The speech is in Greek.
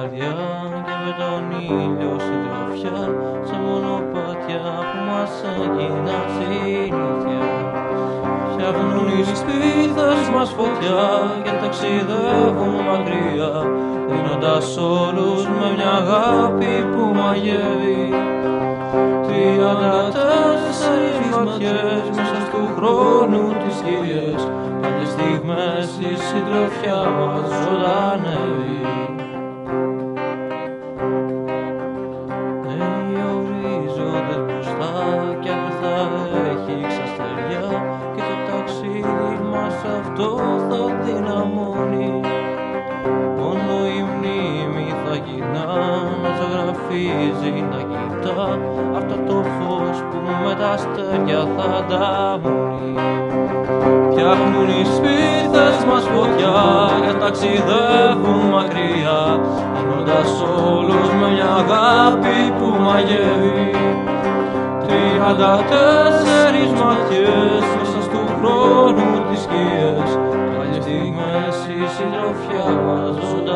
καρδιά και με τον ήλιο συντροφιά, σε μονοπάτια που μας έγιναν συνήθεια. Φτιάχνουν οι σπίθες μας φωτιά και ταξιδεύουν μακριά, δίνοντας όλους με μια αγάπη που μαγεύει. 34 ματιές μέσα του χρόνου τις γύριες, παλιές στιγμές η συντροφιά μας ζωντανεύει. Οι ορίζοντες μπροστά κι αν θα έχει ξαστεριά, και το ταξίδι μας αυτό θα δυναμώνει. Μόνο η μνήμη θα γυρνά, να ζωγραφίζει, να κοιτά αυτό το φως που με τα αστέρια θα ανταμώνει. Φτιάχνουν οι σπίθες μας φωτιά και ταξιδεύουν μακριά, δίνοντας όλους με μια αγάπη που μαγεύει. 34 ματιές μέσα του χρόνου τις σκιές, παλιές στιγμές η συντροφιά μας ζωντανεύει.